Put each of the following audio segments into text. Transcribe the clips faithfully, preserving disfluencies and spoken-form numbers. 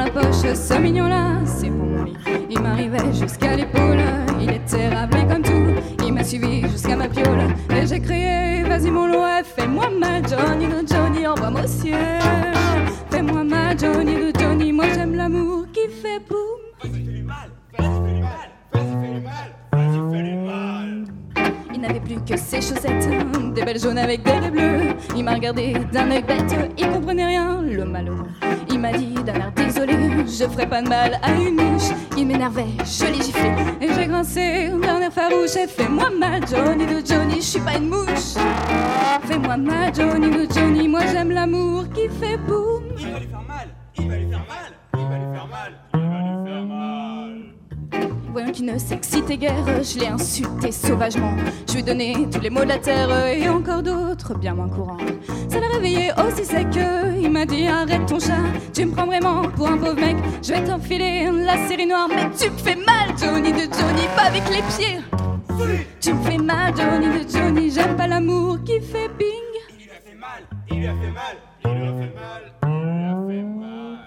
poche, ce mignon-là, c'est pour mon lit. Il m'arrivait jusqu'à l'épaule, il était rappelé comme tout. Il m'a suivi jusqu'à ma piole et j'ai crié, vas-y mon loup, fais-moi ma Johnny de Johnny, envoie-moi au ciel. Fais-moi ma Johnny de Johnny, moi j'aime l'amour qui fait boum. Vas-y fais du mal, vas-y fais du mal, vas-y fais du mal, vas-y fais du mal. Il n'avait plus que ses chaussettes, des belles jaunes avec des raies bleues. Il m'a regardé d'un œil bête, il comprenait rien, le malheureux. Il m'a dit d'un air désolé, je ferai pas de mal à une mouche. Il m'énervait, je l'ai giflé et j'ai grincé d'un air farouche. Et fais-moi ma Johnny de Johnny, je suis pas une mouche. Fais-moi ma Johnny de Johnny, moi j'aime l'amour qui fait boum. Il va lui faire mal, il va lui faire mal, il va lui faire mal, il va lui faire mal. Voyant qu'il ne s'excitait guère, je l'ai insulté sauvagement. Je lui ai donné tous les mots de la terre et encore d'autres bien moins courants. Ça l'a réveillé aussi sec, il m'a dit arrête ton chat, tu me prends vraiment pour un pauvre mec. Je vais t'enfiler la série noire, mais tu me fais mal Johnny de Johnny, pas avec les pieds. Tu me fais mal Johnny de Johnny, j'aime pas l'amour qui fait bing. Il lui a fait mal, il lui a fait mal, il lui a fait mal, il lui a fait mal.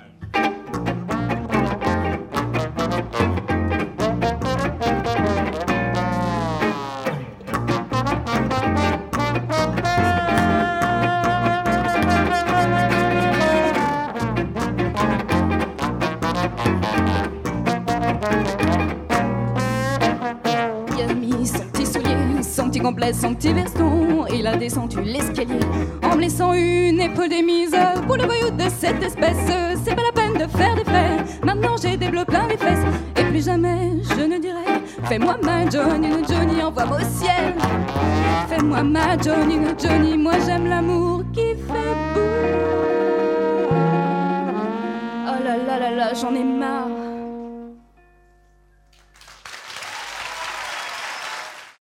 Il a mis son petit soulier, son petit complet, son petit veston. Il a descendu l'escalier en me laissant une épaule démise. Pour le voyou de cette espèce, c'est pas la peine de faire des frais. Maintenant j'ai des bleus plein les fesses et plus jamais je ne dirai fais-moi ma Johnny de Johnny, envoie-moi au ciel. Fais-moi ma Johnny de Johnny, moi j'aime l'amour qui fait boum. Oh là là là là, j'en ai marre.